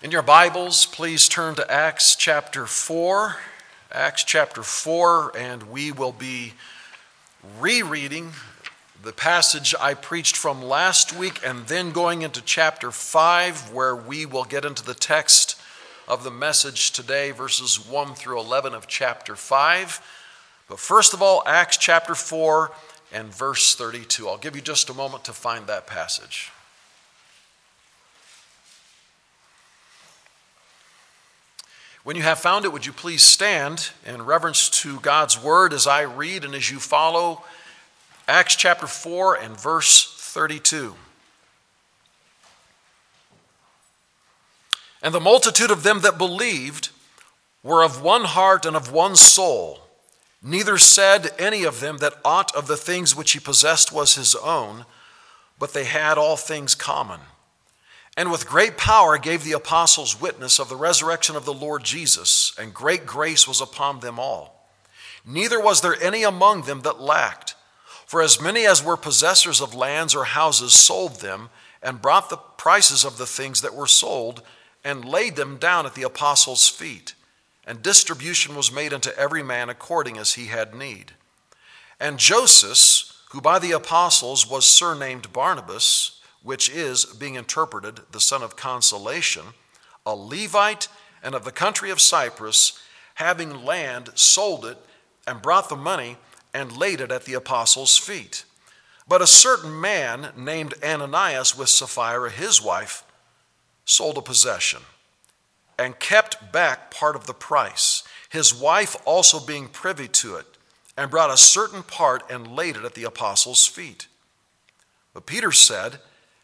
In your Bibles, please turn to Acts chapter 4. Acts chapter 4, and we will be rereading the passage I preached from last week and then going into chapter 5, where we will get into the text of the message today, verses 1 through 11 of chapter 5. But first of all, Acts chapter 4 and verse 32. I'll give you just a moment to find that passage. When you have found it, would you please stand in reverence to God's word as I read and as you follow Acts chapter 4 and verse 32. And the multitude of them that believed were of one heart and of one soul. Neither said any of them that aught of the things which he possessed was his own, but they had all things common. And with great power gave the apostles witness of the resurrection of the Lord Jesus, and great grace was upon them all. Neither was there any among them that lacked. For as many as were possessors of lands or houses sold them, and brought the prices of the things that were sold, and laid them down at the apostles' feet. And distribution was made unto every man according as he had need. And Joseph, who by the apostles was surnamed Barnabas, which is, being interpreted, the son of consolation, a Levite and of the country of Cyprus, having land, sold it, and brought the money, and laid it at the apostles' feet. But a certain man named Ananias with Sapphira, his wife, sold a possession, and kept back part of the price, his wife also being privy to it, and brought a certain part and laid it at the apostles' feet. But Peter said,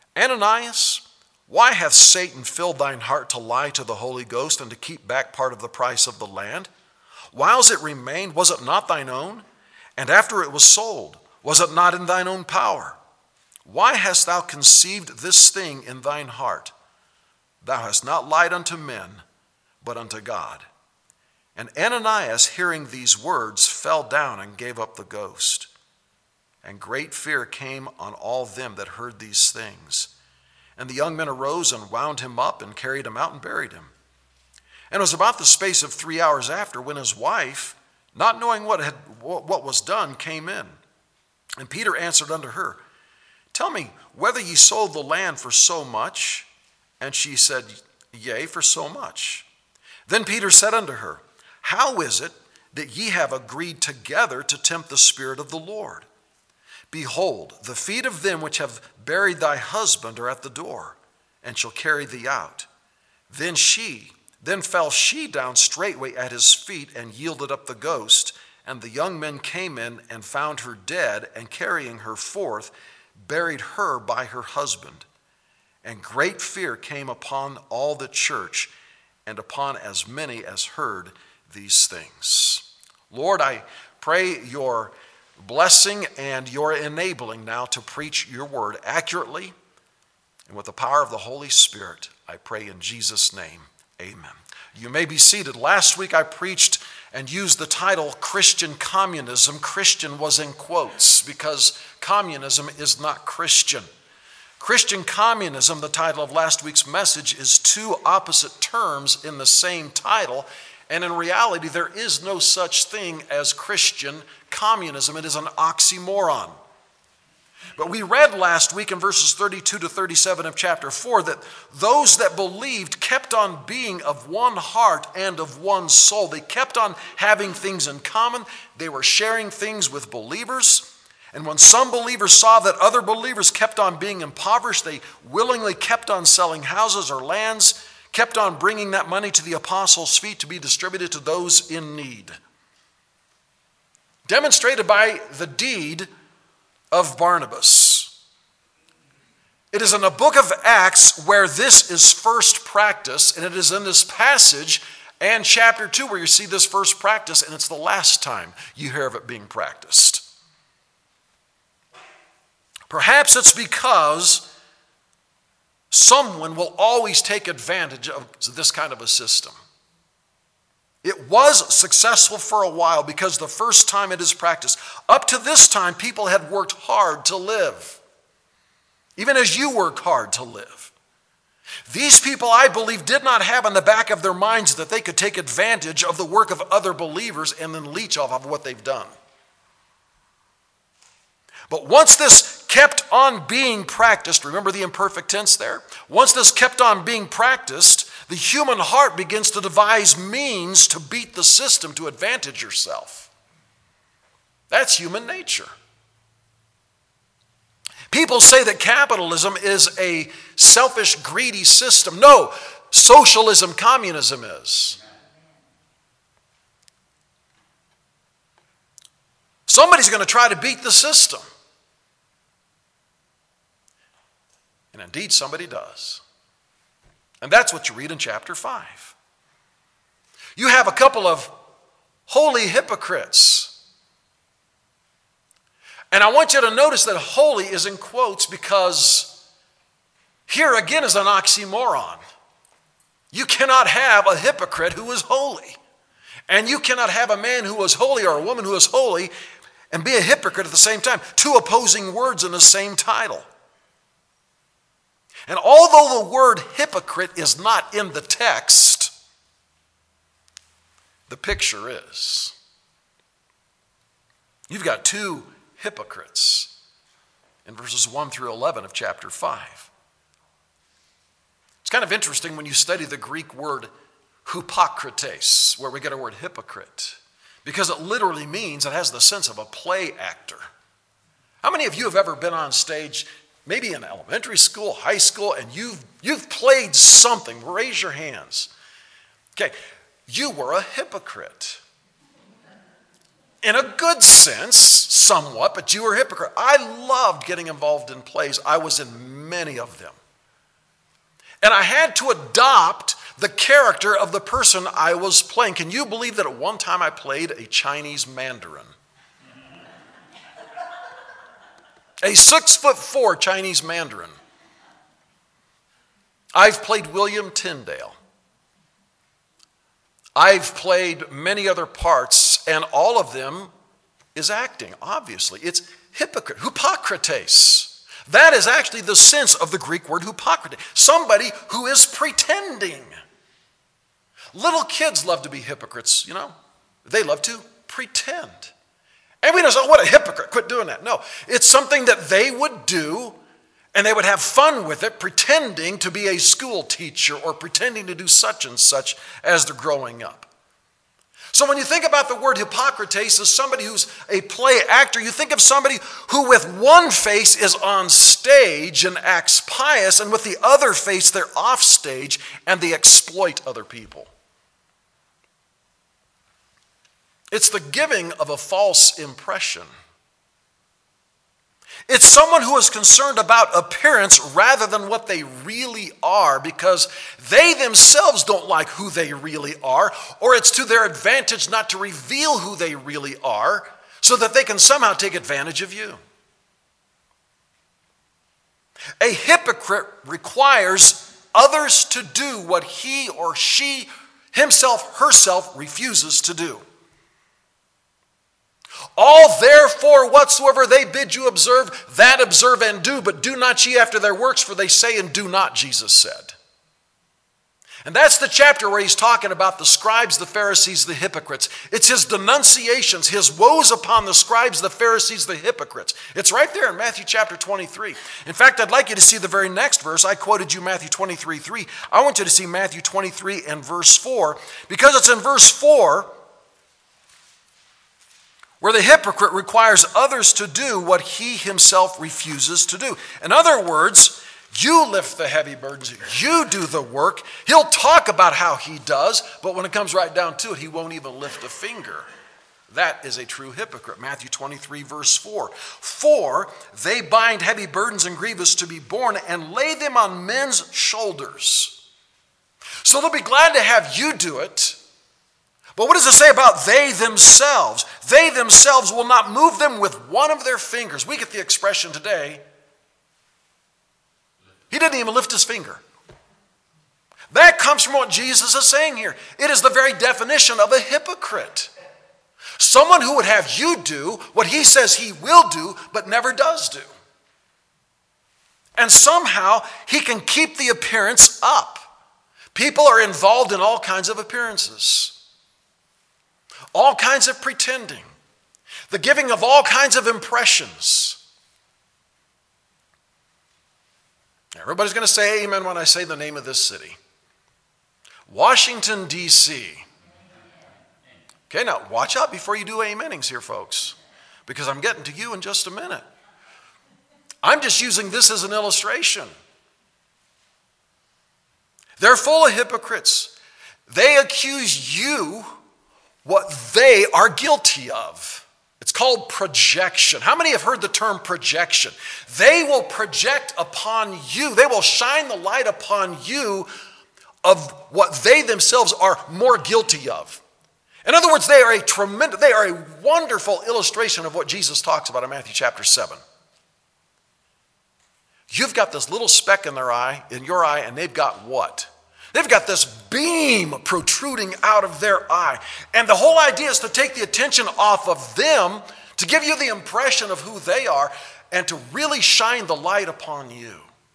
Ananias, why hath Satan filled thine heart to lie to the Holy Ghost and to keep back part of the price of the land? Whiles it remained, was it not thine own? And after it was sold, was it not in thine own power? Why hast thou conceived this thing in thine heart? Thou hast not lied unto men, but unto God. And Ananias, hearing these words, fell down and gave up the ghost. And great fear came on all them that heard these things. And the young men arose and wound him up and carried him out and buried him. And it was about the space of 3 hours after when his wife, not knowing what was done, came in. And Peter answered unto her, Tell me whether ye sold the land for so much? And she said, Yea, for so much. Then Peter said unto her, How is it that ye have agreed together to tempt the Spirit of the Lord? Behold, the feet of them which have buried thy husband are at the door, and shall carry thee out. Then fell she down straightway at his feet, and yielded up the ghost. And the young men came in, and found her dead, and carrying her forth, buried her by her husband. And great fear came upon all the church, and upon as many as heard these things. Lord, I pray your blessing and your enabling now to preach your word accurately and with the power of the Holy Spirit. I pray in Jesus' name, amen. You may be seated. Last week I preached and used the title Christian Communism. Christian was in quotes because communism is not Christian. Christian communism, the title of last week's message, is two opposite terms in the same title. And in reality, there is no such thing as Christian communism. It is an oxymoron. But we read last week in verses 32 to 37 of chapter 4 that those that believed kept on being of one heart and of one soul. They kept on having things in common. They were sharing things with believers. And when some believers saw that other believers kept on being impoverished, they willingly kept on selling houses or lands, kept on bringing that money to the apostles' feet to be distributed to those in need. Demonstrated by the deed of Barnabas. It is in the book of Acts where this is first practiced, and it is in this passage and chapter 2 where you see this first practice, and it's the last time you hear of it being practiced. Perhaps it's because someone will always take advantage of this kind of a system. It was successful for a while because the first time it is practiced. Up to this time, people had worked hard to live, even as you work hard to live. These people, I believe, did not have in the back of their minds that they could take advantage of the work of other believers and then leech off of what they've done. But once this kept on being practiced, remember the imperfect tense there? Once this kept on being practiced, the human heart begins to devise means to beat the system to advantage yourself. That's human nature. People say that capitalism is a selfish, greedy system. No, socialism, communism is. Somebody's going to try to beat the system. And indeed, somebody does. And that's what you read in chapter 5. You have a couple of holy hypocrites. And I want you to notice that holy is in quotes because here again is an oxymoron. You cannot have a hypocrite who is holy. And you cannot have a man who is holy or a woman who is holy and be a hypocrite at the same time. Two opposing words in the same title. And although the word hypocrite is not in the text, the picture is. You've got two hypocrites in verses 1 through 11 of chapter 5. It's kind of interesting when you study the Greek word hypokrites, where we get our word hypocrite, because it literally means, it has the sense of a play actor. How many of you have ever been on stage, maybe in elementary school, high school, and you've played something? Raise your hands. Okay, you were a hypocrite. In a good sense, somewhat, but you were a hypocrite. I loved getting involved in plays. I was in many of them. And I had to adopt the character of the person I was playing. Can you believe that at one time I played a Chinese Mandarin? A 6'4" Chinese Mandarin. I've played William Tyndale. I've played many other parts, and all of them is acting, obviously. It's hypocrite, hypocrites. That is actually the sense of the Greek word hypocrite. Somebody who is pretending. Little kids love to be hypocrites, you know. They love to pretend. And we don't say, oh, what a hypocrite, quit doing that. No, it's something that they would do, and they would have fun with it, pretending to be a school teacher or pretending to do such and such as they're growing up. So when you think about the word hypocrites as somebody who's a play actor, you think of somebody who with one face is on stage and acts pious, and with the other face they're off stage and they exploit other people. It's the giving of a false impression. It's someone who is concerned about appearance rather than what they really are, because they themselves don't like who they really are, or it's to their advantage not to reveal who they really are so that they can somehow take advantage of you. A hypocrite requires others to do what he or she, himself, herself refuses to do. All therefore whatsoever they bid you observe, that observe and do, but do not ye after their works, for they say and do not, Jesus said. And that's the chapter where he's talking about the scribes, the Pharisees, the hypocrites. It's his denunciations, his woes upon the scribes, the Pharisees, the hypocrites. It's right there in Matthew chapter 23. In fact, I'd like you to see the very next verse. I quoted you Matthew 23:3. I want you to see Matthew 23 and verse 4, because it's in verse 4 where the hypocrite requires others to do what he himself refuses to do. In other words, you lift the heavy burdens, you do the work. He'll talk about how he does, but when it comes right down to it, he won't even lift a finger. That is a true hypocrite. Matthew 23, verse 4. For they bind heavy burdens and grievous to be borne and lay them on men's shoulders. So they'll be glad to have you do it. But what does it say about they themselves? They themselves will not move them with one of their fingers. We get the expression today, he didn't even lift his finger. That comes from what Jesus is saying here. It is the very definition of a hypocrite. Someone who would have you do what he says he will do, but never does do. And somehow he can keep the appearance up. People are involved in all kinds of appearances, all kinds of pretending, the giving of all kinds of impressions. Everybody's going to say amen when I say the name of this city. Washington, D.C. Okay, now watch out before you do amenings here, folks, because I'm getting to you in just a minute. I'm just using this as an illustration. They're full of hypocrites. They accuse you what they are guilty of. It's called projection. How many have heard the term projection? They will project upon you. They will shine the light upon you of what they themselves are more guilty of. In other words, they are a wonderful illustration of what Jesus talks about in Matthew chapter 7. You've got this little speck in your eye, and they've got what? They've got this beam protruding out of their eye. And the whole idea is to take the attention off of them, to give you the impression of who they are, and to really shine the light upon you.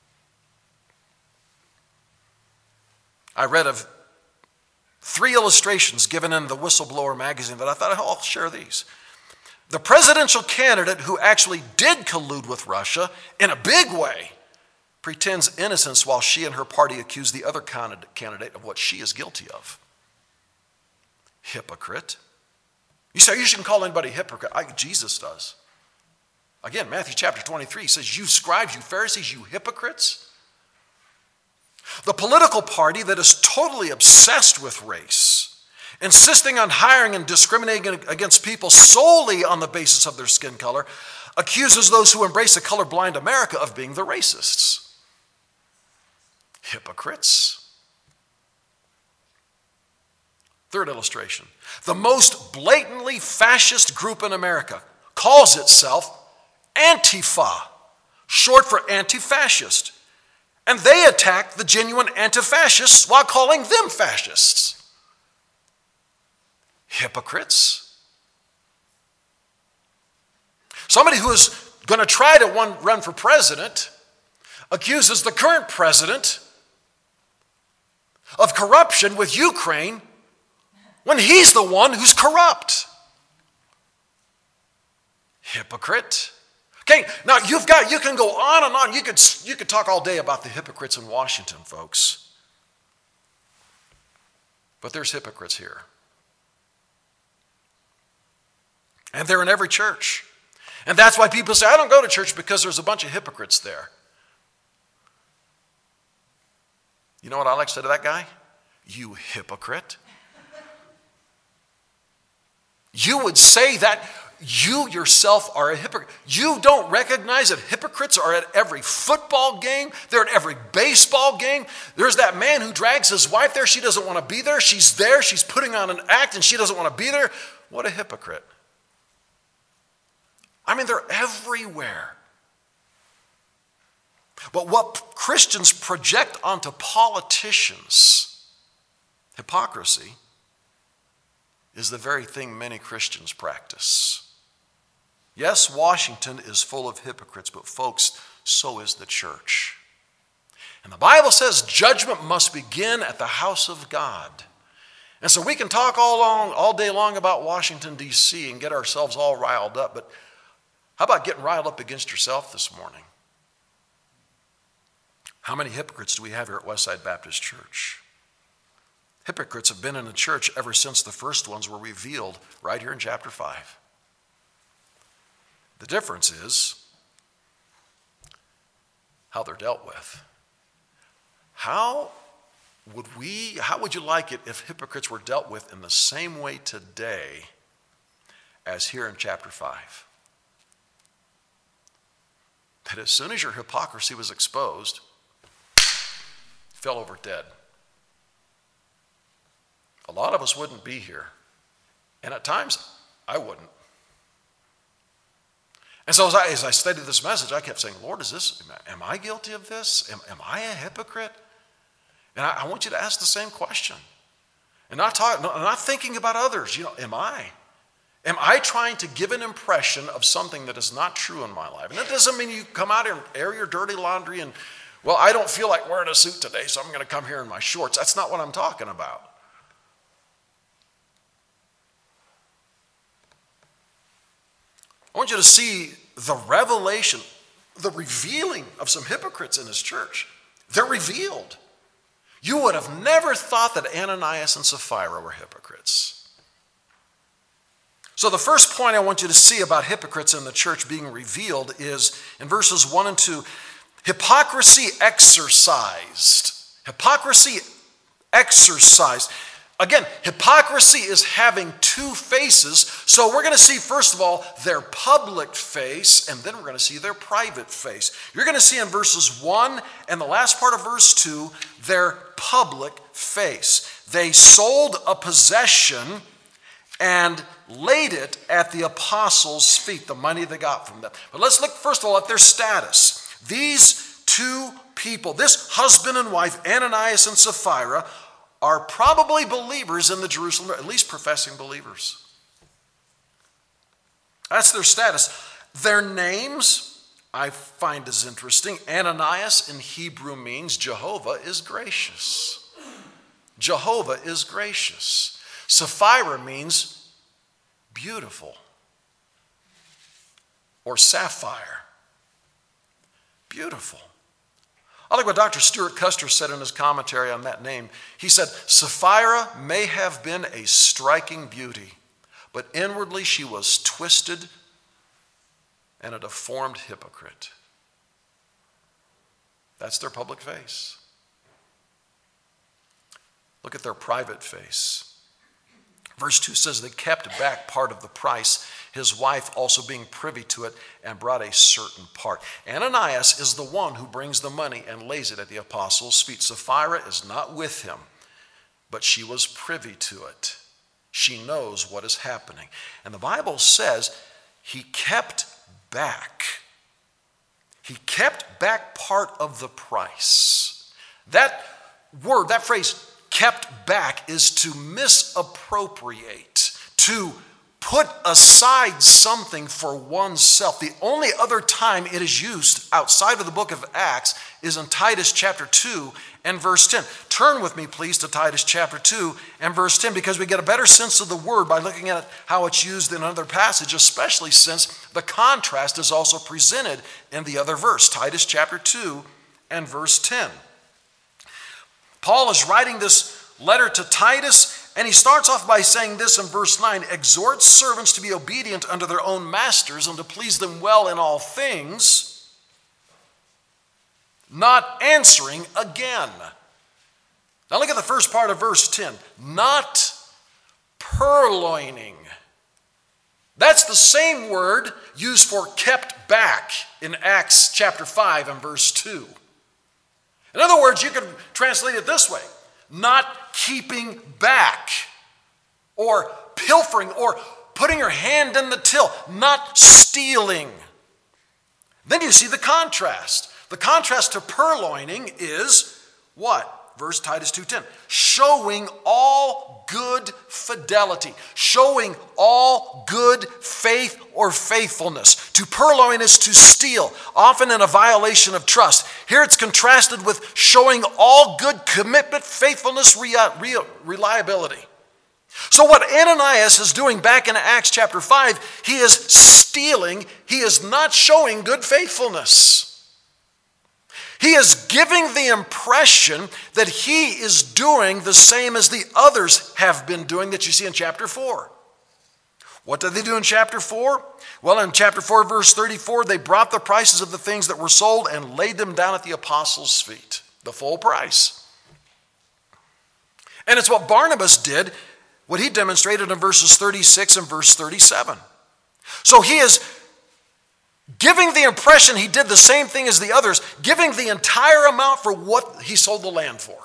I read of 3 illustrations given in the Whistleblower magazine that I thought I'll share these. The presidential candidate who actually did collude with Russia in a big way pretends innocence while she and her party accuse the other candidate of what she is guilty of. Hypocrite. You say you shouldn't call anybody a hypocrite. Jesus does. Again, Matthew chapter 23 says, you scribes, you Pharisees, you hypocrites. The political party that is totally obsessed with race, insisting on hiring and discriminating against people solely on the basis of their skin color, accuses those who embrace a colorblind America of being the racists. Hypocrites. Third illustration. The most blatantly fascist group in America calls itself Antifa, short for anti-fascist. And they attack the genuine anti-fascists while calling them fascists. Hypocrites. Somebody who is going to try to run for president accuses the current president of corruption with Ukraine when he's the one who's corrupt. Hypocrite. Okay, now you can go on and on. You could talk all day about the hypocrites in Washington, folks. But there's hypocrites here. And they're in every church. And that's why people say, I don't go to church because there's a bunch of hypocrites there. You know what I like to say to that guy? You hypocrite. You would say that you yourself are a hypocrite. You don't recognize that hypocrites are at every football game. They're at every baseball game. There's that man who drags his wife there. She doesn't want to be there. She's there. She's putting on an act and she doesn't want to be there. What a hypocrite. I mean, they're everywhere. But what Christians project onto politicians, hypocrisy, is the very thing many Christians practice. Yes, Washington is full of hypocrites, but folks, so is the church. And the Bible says judgment must begin at the house of God. And so we can talk all day long about Washington, D.C. and get ourselves all riled up, but how about getting riled up against yourself this morning? How many hypocrites do we have here at Westside Baptist Church? Hypocrites have been in the church ever since the first ones were revealed right here in chapter 5. The difference is how they're dealt with. How would you like it if hypocrites were dealt with in the same way today as here in chapter 5? That as soon as your hypocrisy was exposed, you fell over dead. A lot of us wouldn't be here. And at times, I wouldn't. And so as I studied this message, I kept saying, Lord, am I guilty of this? Am I a hypocrite? And I want you to ask the same question. And not thinking about others. Am I? Am I trying to give an impression of something that is not true in my life? And that doesn't mean you come out and air your dirty laundry and, well, I don't feel like wearing a suit today, so I'm going to come here in my shorts. That's not what I'm talking about. I want you to see the revelation, the revealing of some hypocrites in this church. They're revealed. You would have never thought that Ananias and Sapphira were hypocrites. So the first point I want you to see about hypocrites in the church being revealed is in verses 1 and 2, hypocrisy exercised. Hypocrisy exercised. Again, hypocrisy is having two faces. So we're going to see, first of all, their public face, and then we're going to see their private face. You're going to see in verses 1 and the last part of verse 2, their public face. They sold a possession and laid it at the apostles' feet, the money they got from them. But let's look, first of all, at their status. These two people, this husband and wife, Ananias and Sapphira, are probably believers in the Jerusalem, or at least professing believers. That's their status. Their names, I find as interesting. Ananias in Hebrew means Jehovah is gracious. Jehovah is gracious. Sapphira means beautiful or sapphire. Beautiful. I like what Dr. Stuart Custer said in his commentary on that name. He said, Sapphira may have been a striking beauty, but inwardly she was twisted and a deformed hypocrite. That's their public face. Look at their private face. Verse 2 says they kept back part of the price, his wife also being privy to it, and brought a certain part. Ananias is the one who brings the money and lays it at the apostles' feet. Sapphira is not with him, but she was privy to it. She knows what is happening. And the Bible says he kept back. He kept back part of the price. That word, that phrase, kept back, is to misappropriate, to put aside something for oneself. The only other time it is used outside of the book of Acts is in Titus chapter 2 and verse 10. Turn with me, please, to Titus chapter 2 and verse 10, because we get a better sense of the word by looking at how it's used in another passage, especially since the contrast is also presented in the other verse, Titus chapter 2 and verse 10. Paul is writing this letter to Titus, and he starts off by saying this in verse 9, exhort servants to be obedient unto their own masters and to please them well in all things, not answering again. Now look at the first part of verse 10, not purloining. That's the same word used for kept back in Acts chapter 5 and verse 2. In other words, you could translate it this way, not keeping back or pilfering or putting your hand in the till, not stealing. Then you see the contrast. The contrast to purloining is what? Verse Titus 2:10, showing all good fidelity, showing all good faith or faithfulness. To purloin is to steal, often in a violation of trust. Here it's contrasted with showing all good commitment, faithfulness, reliability. So what Ananias is doing back in Acts chapter 5, he is stealing, he is not showing good faithfulness. He is giving the impression that he is doing the same as the others have been doing that you see in chapter 4. What did they do in chapter 4? Well, in chapter 4, verse 34, they brought the prices of the things that were sold and laid them down at the apostles' feet, the full price. And it's what Barnabas did, what he demonstrated in verses 36 and verse 37. So he is giving the impression he did the same thing as the others, giving the entire amount for what he sold the land for.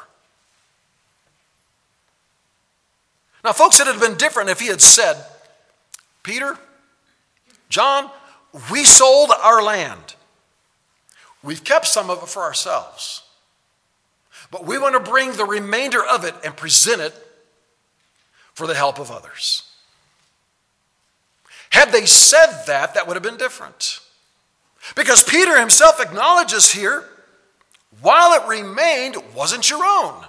Now, folks, it would have been different if he had said, Peter, John, we sold our land. We've kept some of it for ourselves. But we want to bring the remainder of it and present it for the help of others. Had they said that, that would have been different. Because Peter himself acknowledges here, while it remained, wasn't your own.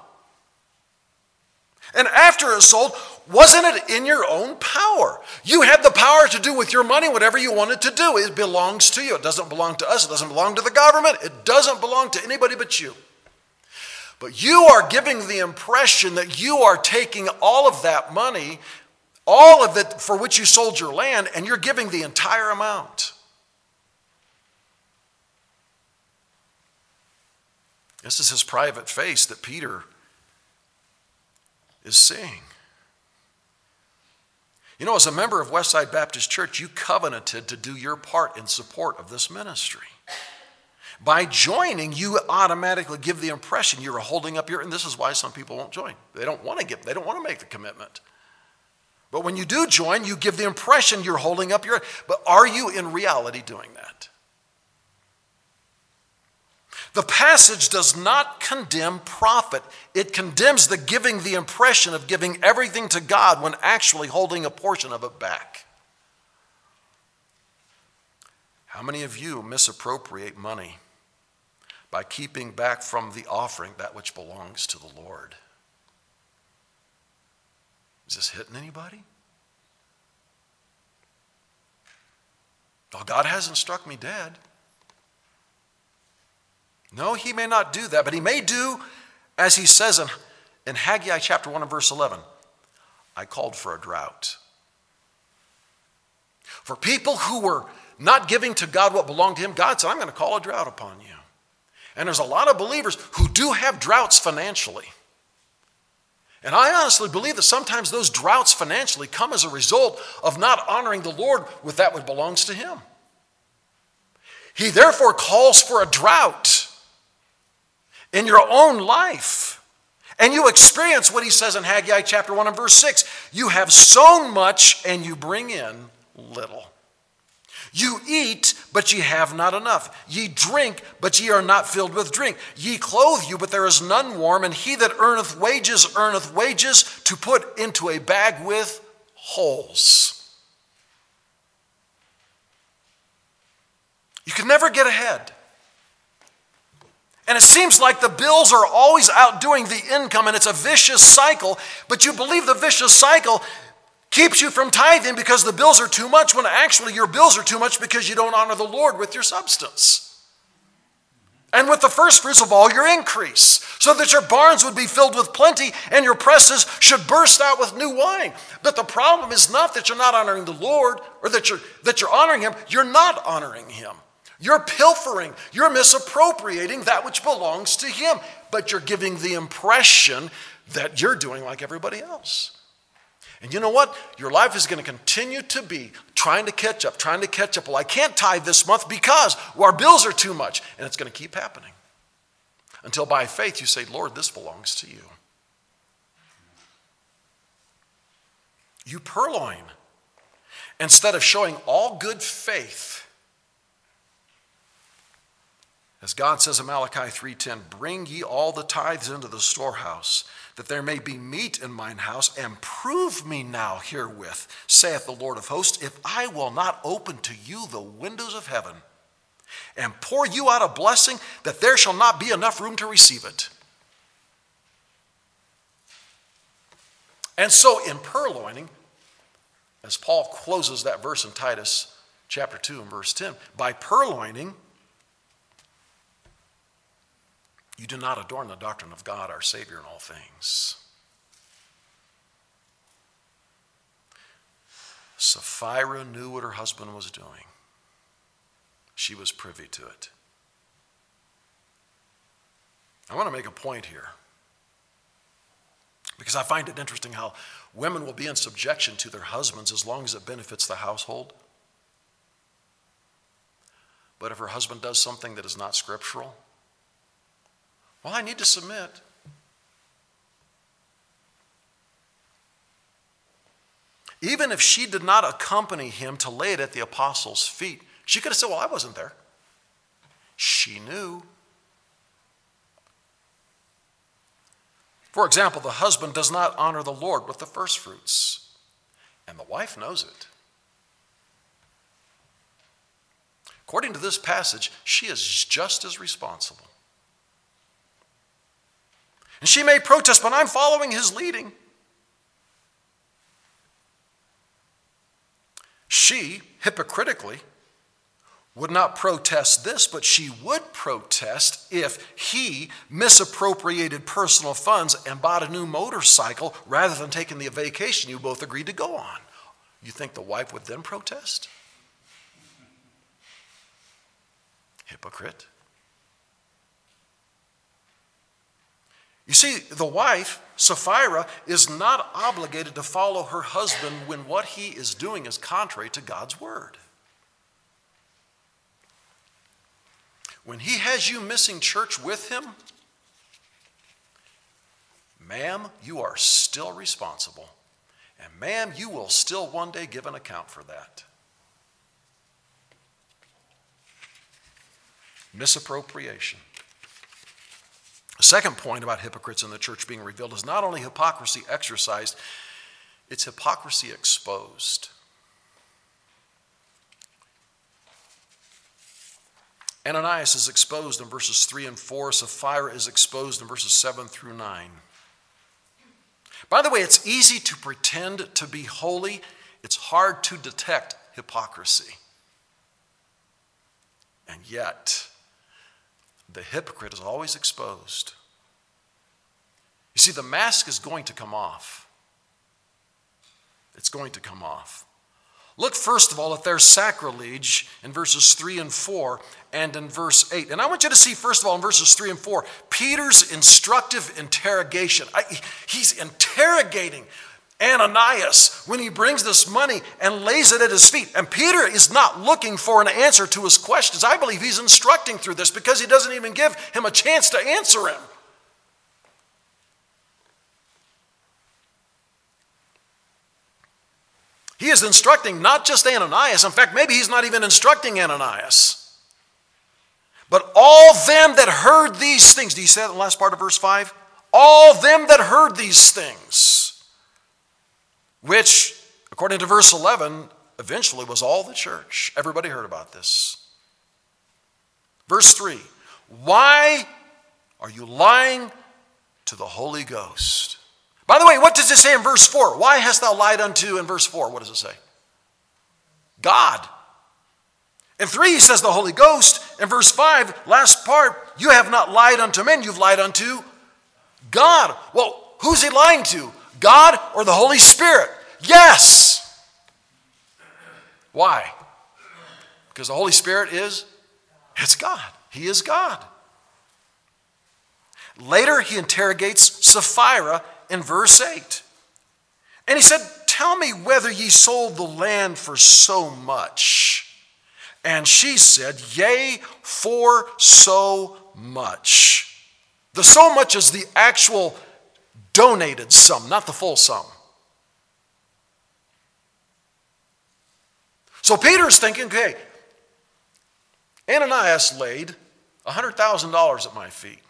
And after it was sold, wasn't it in your own power? You had the power to do with your money whatever you wanted to do. It belongs to you. It doesn't belong to us. It doesn't belong to the government. It doesn't belong to anybody but you. But you are giving the impression that you are taking all of that money, all of it for which you sold your land, and you're giving the entire amount. This is his private face that Peter is seeing. You know, as a member of Westside Baptist Church, you covenanted to do your part in support of this ministry. By joining, you automatically give the impression you're holding up your, and this is why some people won't join. They don't want to make the commitment. But when you do join, you give the impression you're holding up your, but are you in reality doing that? The passage does not condemn profit. It condemns the giving the impression of giving everything to God when actually holding a portion of it back. How many of you misappropriate money by keeping back from the offering that which belongs to the Lord? Is this hitting anybody? Oh, God hasn't struck me dead. No, he may not do that, but he may do, as he says in Haggai chapter 1 and verse 11, I called for a drought. For people who were not giving to God what belonged to him, God said, I'm going to call a drought upon you. And there's a lot of believers who do have droughts financially. And I honestly believe that sometimes those droughts financially come as a result of not honoring the Lord with that which belongs to him. He therefore calls for a drought in your own life. And you experience what he says in Haggai chapter 1 and verse 6. You have sown much and you bring in little. You eat, but ye have not enough. Ye drink, but ye are not filled with drink. Ye clothe you, but there is none warm. And he that earneth wages to put into a bag with holes. You can never get ahead. And it seems like the bills are always outdoing the income, and it's a vicious cycle, but you believe the vicious cycle keeps you from tithing because the bills are too much, when actually your bills are too much because you don't honor the Lord with your substance. And with the first fruits of all your increase, so that your barns would be filled with plenty and your presses should burst out with new wine. But the problem is not that you're not honoring the Lord or that you're honoring him. You're not honoring him. You're pilfering. You're misappropriating that which belongs to him. But you're giving the impression that you're doing like everybody else. And you know what? Your life is going to continue to be trying to catch up. Well, I can't tithe this month because our bills are too much. And it's going to keep happening. Until by faith you say, Lord, this belongs to you. You purloin. Instead of showing all good faith, as God says in Malachi 3:10, bring ye all the tithes into the storehouse, that there may be meat in mine house, and prove me now herewith, saith the Lord of hosts, if I will not open to you the windows of heaven, and pour you out a blessing, that there shall not be enough room to receive it. And so in purloining, as Paul closes that verse in Titus chapter 2 and verse 10, by purloining, you do not adorn the doctrine of God, our Savior, in all things. Sapphira knew what her husband was doing. She was privy to it. I want to make a point here, because I find it interesting how women will be in subjection to their husbands as long as it benefits the household. But if her husband does something that is not scriptural, well, I need to submit. Even if she did not accompany him to lay it at the apostles' feet, she could have said, well, I wasn't there. She knew. For example, the husband does not honor the Lord with the first fruits, and the wife knows it. According to this passage, she is just as responsible. And she may protest, but I'm following his leading. She, hypocritically, would not protest this, but she would protest if he misappropriated personal funds and bought a new motorcycle rather than taking the vacation you both agreed to go on. You think the wife would then protest? Hypocrite. You see, the wife, Sapphira, is not obligated to follow her husband when what he is doing is contrary to God's word. When he has you missing church with him, ma'am, you are still responsible. And ma'am, you will still one day give an account for that. Misappropriation. The second point about hypocrites in the church being revealed is not only hypocrisy exercised, it's hypocrisy exposed. Ananias is exposed in verses 3 and 4. Sapphira is exposed in verses 7 through 9. By the way, it's easy to pretend to be holy. It's hard to detect hypocrisy. And yet, the hypocrite is always exposed. You see, the mask is going to come off. It's going to come off. Look first of all at their sacrilege in verses 3 and 4 and in verse 8. And I want you to see first of all in verses 3 and 4, Peter's instructive interrogation. He's interrogating Ananias when he brings this money and lays it at his feet. And Peter is not looking for an answer to his questions. I believe he's instructing through this because he doesn't even give him a chance to answer him. He is instructing not just Ananias. In fact, maybe he's not even instructing Ananias. But all them that heard these things. Do you see that in the last part of verse 5? All them that heard these things. Which, according to verse 11, eventually was all the church. Everybody heard about this. Verse 3. Why are you lying to the Holy Ghost? By the way, what does it say in verse 4? Why hast thou lied unto, in verse 4, what does it say? God. In 3, he says the Holy Ghost. In verse 5, last part, you have not lied unto men, you've lied unto God. Well, who's he lying to? God or the Holy Spirit? Yes. Why? Because the Holy Spirit it's God. He is God. Later, he interrogates Sapphira in verse 8. And he said, tell me whether ye sold the land for so much. And she said, yea, for so much. The so much is the actual donated sum, not the full sum. So Peter's thinking, okay, Ananias laid $100,000 at my feet.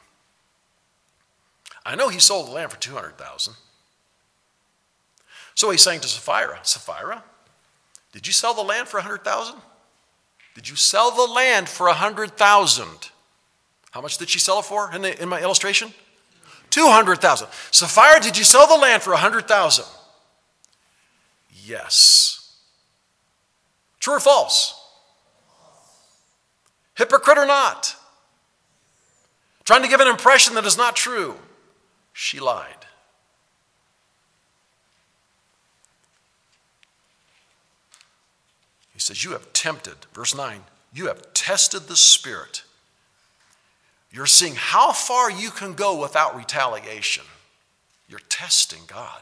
I know he sold the land for $200,000. So he's saying to Sapphira, Sapphira, did you sell the land for $100,000? Did you sell the land for $100,000? How much did she sell it for in my illustration? $200,000. Sapphira, did you sell the land for $100,000? Yes. True or false? Hypocrite or not? Trying to give an impression that is not true. She lied. He says, you have tempted, verse 9, you have tested the Spirit. You're seeing how far you can go without retaliation. You're testing God.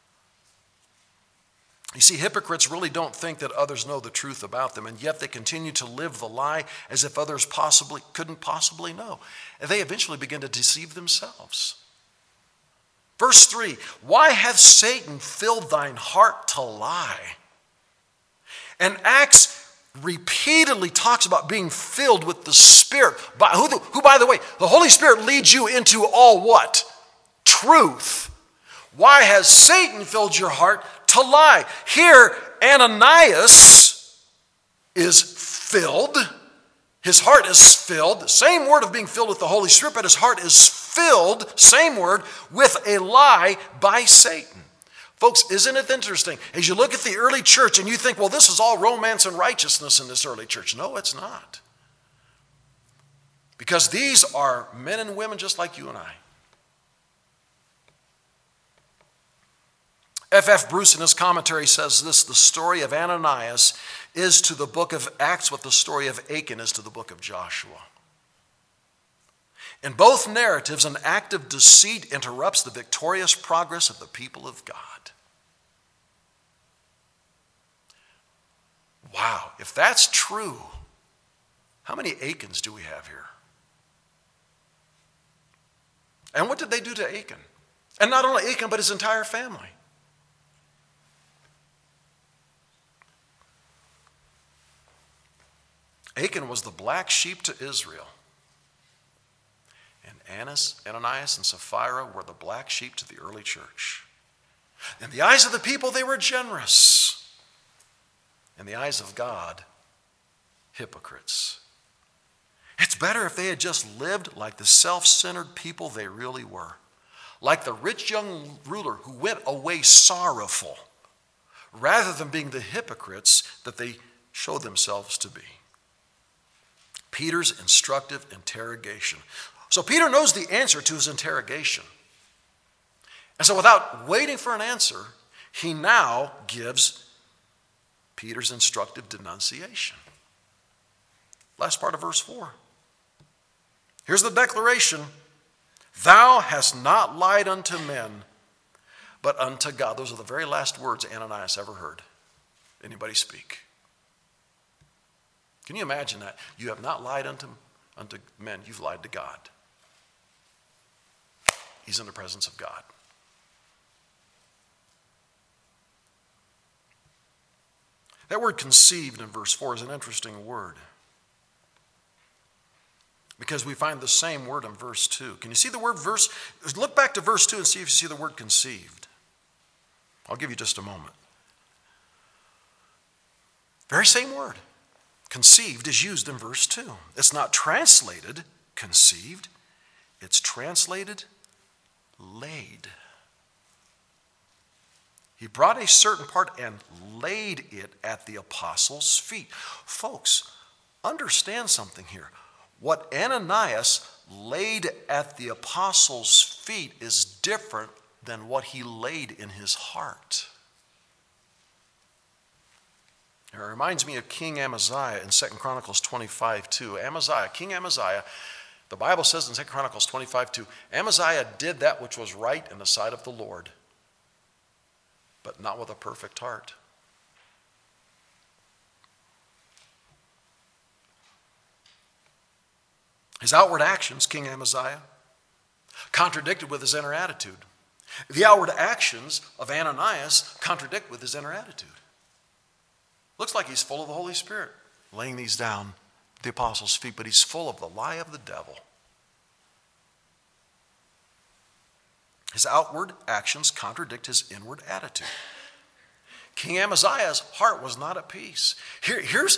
You see, hypocrites really don't think that others know the truth about them, and yet they continue to live the lie as if others couldn't possibly know. And they eventually begin to deceive themselves. Verse 3, why hath Satan filled thine heart to lie? And Acts repeatedly talks about being filled with the Spirit. Who, by the way, the Holy Spirit leads you into all what? Truth. Why has Satan filled your heart to lie? Here, Ananias is filled His heart is filled, the same word of being filled with the Holy Spirit, but his heart is filled, same word, with a lie by Satan. Folks, isn't it interesting? As you look at the early church and you think, well, this is all romance and righteousness in this early church. No, it's not. Because these are men and women just like you and I. F.F. Bruce in his commentary says this: the story of Ananias is to the book of Acts what the story of Achan is to the book of Joshua. In both narratives, an act of deceit interrupts the victorious progress of the people of God. Wow, if that's true, how many Achans do we have here? And what did they do to Achan? And not only Achan, but his entire family. Achan was the black sheep to Israel. And Ananias and Sapphira were the black sheep to the early church. In the eyes of the people, they were generous. In the eyes of God, hypocrites. It's better if they had just lived like the self-centered people they really were. Like the rich young ruler who went away sorrowful, rather than being the hypocrites that they showed themselves to be. Peter's instructive interrogation. So Peter knows the answer to his interrogation. And so without waiting for an answer, he now gives Peter's instructive denunciation. Last part of verse 4. Here's the declaration. Thou hast not lied unto men, but unto God. Those are the very last words Ananias ever heard anybody speak. Can you imagine that? You have not lied unto men, you've lied to God. He's in the presence of God. That word conceived in verse 4 is an interesting word, because we find the same word in verse 2. Can you see the word verse? Look back to verse 2 and see if you see the word conceived. I'll give you just a moment. Very same word. Conceived is used in verse 2. It's not translated conceived. It's translated laid. He brought a certain part and laid it at the apostles' feet. Folks, understand something here. What Ananias laid at the apostles' feet is different than what he laid in his heart. It reminds me of King Amaziah in 2 Chronicles 25:2. King Amaziah, the Bible says in 2 Chronicles 25:2, Amaziah did that which was right in the sight of the Lord, but not with a perfect heart. His outward actions, King Amaziah, contradicted with his inner attitude. The outward actions of Ananias contradict with his inner attitude. Looks like he's full of the Holy Spirit, laying these down at the apostles' feet, but he's full of the lie of the devil. His outward actions contradict his inward attitude. King Amaziah's heart was not at peace. Here's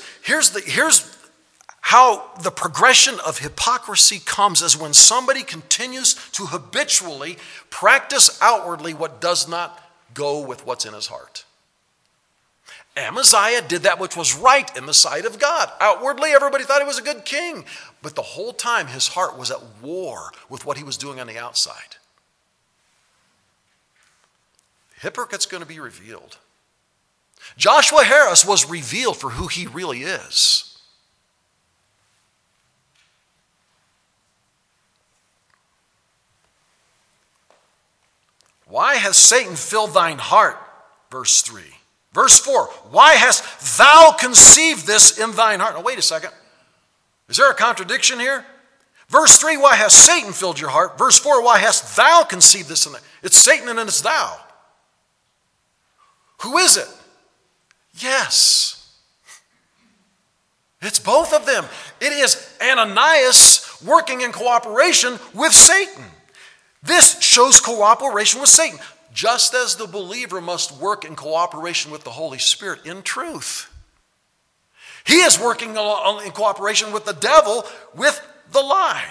how the progression of hypocrisy comes, is when somebody continues to habitually practice outwardly what does not go with what's in his heart. Amaziah did that which was right in the sight of God. Outwardly, everybody thought he was a good king. But the whole time, his heart was at war with what he was doing on the outside. The hypocrite's going to be revealed. Joshua Harris was revealed for who he really is. Why has Satan filled thine heart? Verse 3. Verse 4, why hast thou conceived this in thine heart? Now wait a second. Is there a contradiction here? Verse 3, why has Satan filled your heart? Verse 4, why hast thou conceived this in thine heart? It's Satan and it's thou. Who is it? Yes. It's both of them. It is Ananias working in cooperation with Satan. This shows cooperation with Satan. Just as the believer must work in cooperation with the Holy Spirit in truth. He is working in cooperation with the devil with the lie.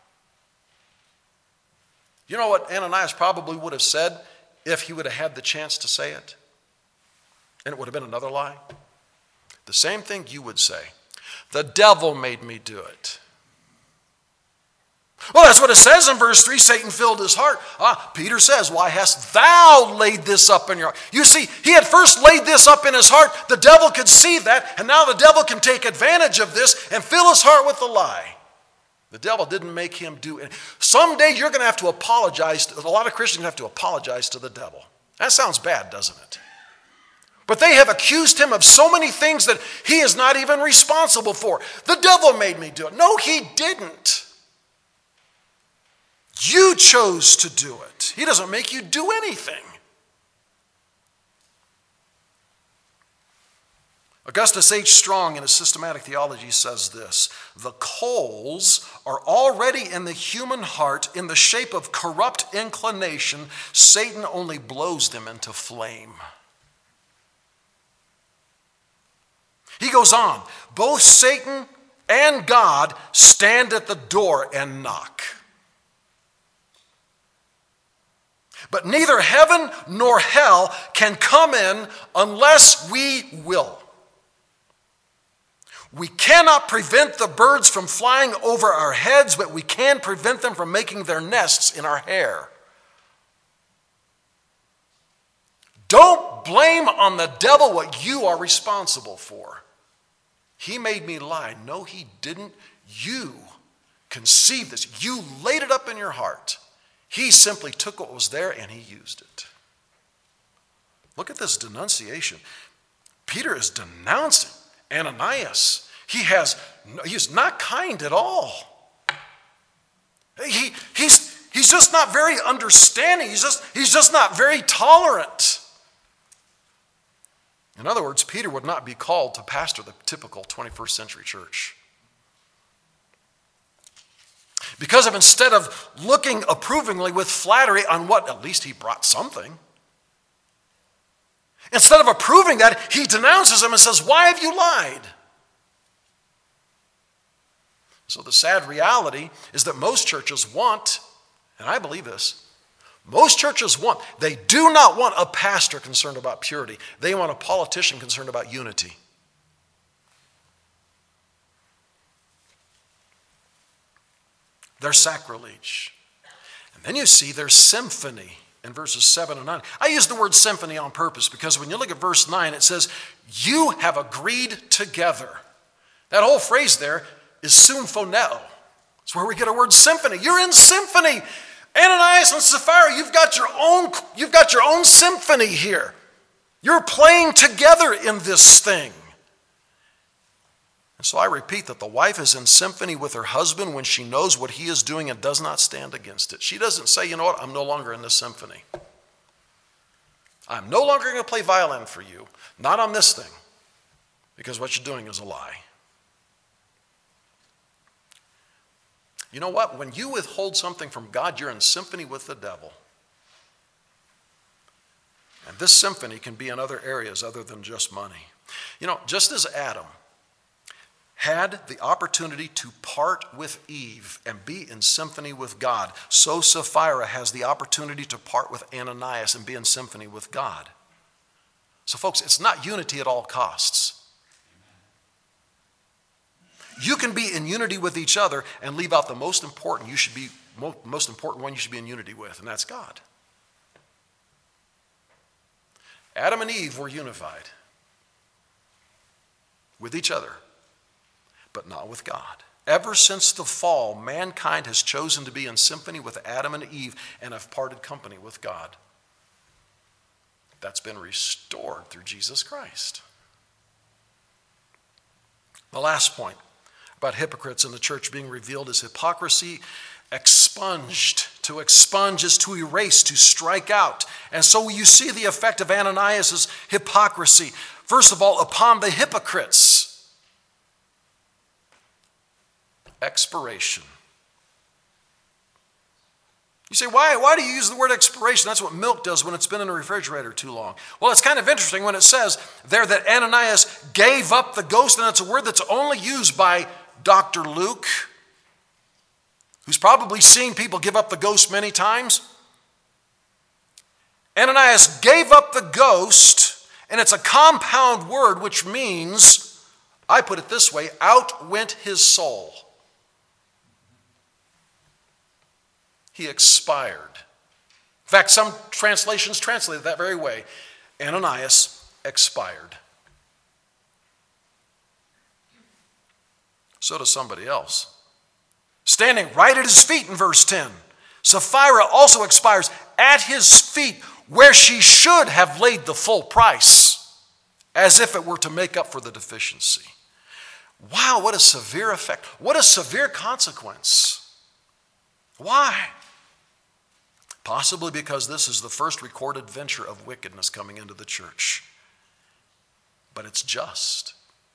You know what Ananias probably would have said if he would have had the chance to say it? And it would have been another lie. The same thing you would say. The devil made me do it. Well, that's what it says in verse 3. Satan filled his heart. Peter says, why hast thou laid this up in your heart? You see, he had first laid this up in his heart. The devil could see that, and now the devil can take advantage of this and fill his heart with the lie. The devil didn't make him do it. Someday you're going to have to apologize. A lot of Christians have to apologize to the devil. That sounds bad, doesn't it? But they have accused him of so many things that he is not even responsible for. The devil made me do it. No, he didn't. You chose to do it. He doesn't make you do anything. Augustus H. Strong in his Systematic Theology says this: the coals are already in the human heart in the shape of corrupt inclination. Satan only blows them into flame. He goes on, both Satan and God stand at the door and knock. But neither heaven nor hell can come in unless we will. We cannot prevent the birds from flying over our heads, but we can prevent them from making their nests in our hair. Don't blame on the devil what you are responsible for. He made me lie. No, he didn't. You conceived this. You laid it up in your heart. He simply took what was there and he used it. Look at this denunciation. Peter is denouncing Ananias. He's not kind at all. He's just not very understanding. He's just not very tolerant. In other words, Peter would not be called to pastor the typical 21st century church. Because instead of looking approvingly with flattery on what, at least he brought something, instead of approving that, he denounces him and says, why have you lied? So the sad reality is that most churches want, and I believe this, they do not want a pastor concerned about purity. They want a politician concerned about unity. They're sacrilege. And then you see their symphony in verses 7 and 9. I use the word symphony on purpose because when you look at verse 9, it says, you have agreed together. That whole phrase there is symphoneo. It's where we get our word symphony. You're in symphony. Ananias and Sapphira, you've got your own symphony here. You're playing together in this thing. And so I repeat that the wife is in symphony with her husband when she knows what he is doing and does not stand against it. She doesn't say, you know what, I'm no longer in this symphony. I'm no longer going to play violin for you. Not on this thing. Because what you're doing is a lie. You know what? When you withhold something from God, you're in symphony with the devil. And this symphony can be in other areas other than just money. You know, just as Adam had the opportunity to part with Eve and be in symphony with God, so Sapphira has the opportunity to part with Ananias and be in symphony with God. So folks, it's not unity at all costs. You can be in unity with each other and leave out the most important one you should be in unity with, and that's God. Adam and Eve were unified with each other, but not with God. Ever since the fall, mankind has chosen to be in symphony with Adam and Eve and have parted company with God. That's been restored through Jesus Christ. The last point about hypocrites in the church being revealed is hypocrisy expunged. To expunge is to erase, to strike out. And so you see the effect of Ananias' hypocrisy. First of all, upon the hypocrites. Expiration. You say, why do you use the word expiration? That's what milk does when it's been in the refrigerator too long. Well, it's kind of interesting when it says there that Ananias gave up the ghost, and it's a word that's only used by Dr. Luke, who's probably seen people give up the ghost many times. Ananias gave up the ghost, and it's a compound word, which means, I put it this way, out went his soul. He expired. In fact, some translations translate it that very way. Ananias expired. So does somebody else. Standing right at his feet in verse 10, Sapphira also expires at his feet, where she should have laid the full price, as if it were to make up for the deficiency. Wow, what a severe effect. What a severe consequence. Why? Possibly because this is the first recorded venture of wickedness coming into the church. But it's just.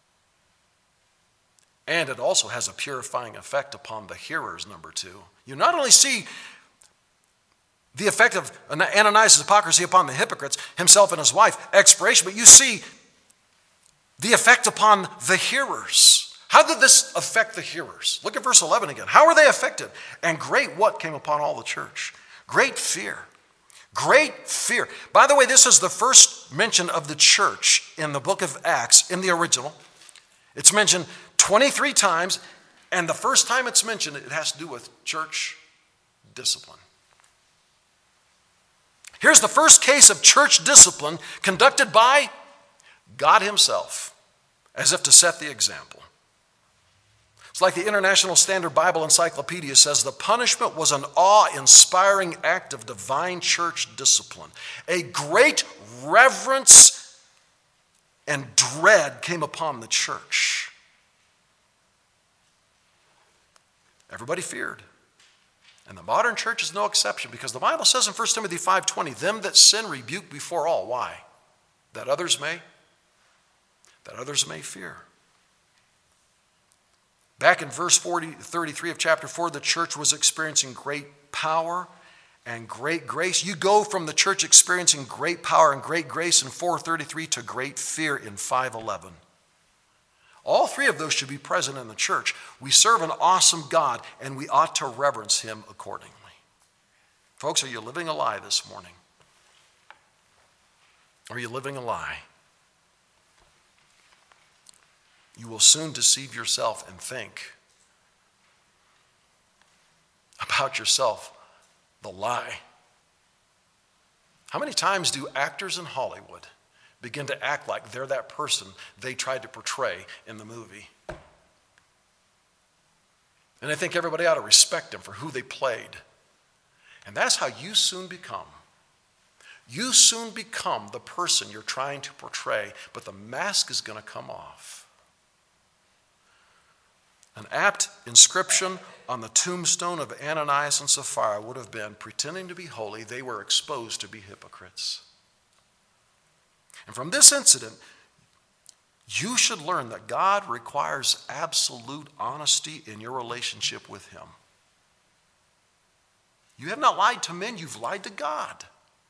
And it also has a purifying effect upon the hearers, number two. You not only see the effect of Ananias' hypocrisy upon the hypocrites, himself and his wife, expiration, but you see the effect upon the hearers. How did this affect the hearers? Look at verse 11 again. How were they affected? And great what came upon all the church? Great fear. Great fear. By the way, this is the first mention of the church in the book of Acts, in the original. It's mentioned 23 times, and the first time it's mentioned, it has to do with church discipline. Here's the first case of church discipline conducted by God himself, as if to set the example. It's like the International Standard Bible Encyclopedia says, the punishment was an awe-inspiring act of divine church discipline. A great reverence and dread came upon the church. Everybody feared. And the modern church is no exception, because the Bible says in 1 Timothy 5:20, them that sin rebuke before all. Why? That others may fear. Back in verse 33 of chapter 4, the church was experiencing great power and great grace. You go from the church experiencing great power and great grace in 4:33 to great fear in 5:11. All three of those should be present in the church. We serve an awesome God, and we ought to reverence him accordingly. Folks, are you living a lie this morning? Are you living a lie? You will soon deceive yourself and think about yourself the lie. How many times do actors in Hollywood begin to act like they're that person they tried to portray in the movie? And they think everybody ought to respect them for who they played. And that's how you soon become. You soon become the person you're trying to portray, but the mask is going to come off. An apt inscription on the tombstone of Ananias and Sapphira would have been, pretending to be holy, they were exposed to be hypocrites. And from this incident, you should learn that God requires absolute honesty in your relationship with him. You have not lied to men, you've lied to God.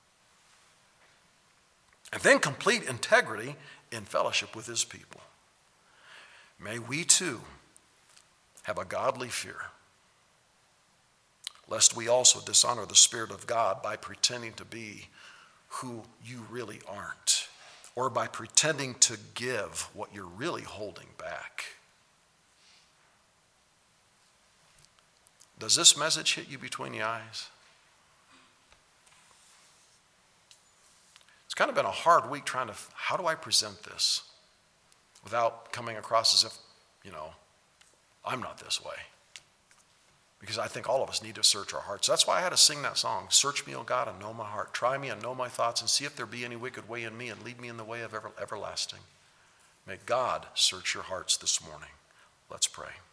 And then complete integrity in fellowship with his people. May we too have a godly fear, lest we also dishonor the Spirit of God by pretending to be who you really aren't, or by pretending to give what you're really holding back. Does this message hit you between the eyes? It's kind of been a hard week trying to, how do I present this without coming across as if, I'm not this way. Because I think all of us need to search our hearts. That's why I had to sing that song, search me, O God, and know my heart. Try me and know my thoughts, and see if there be any wicked way in me, and lead me in the way of everlasting. May God search your hearts this morning. Let's pray.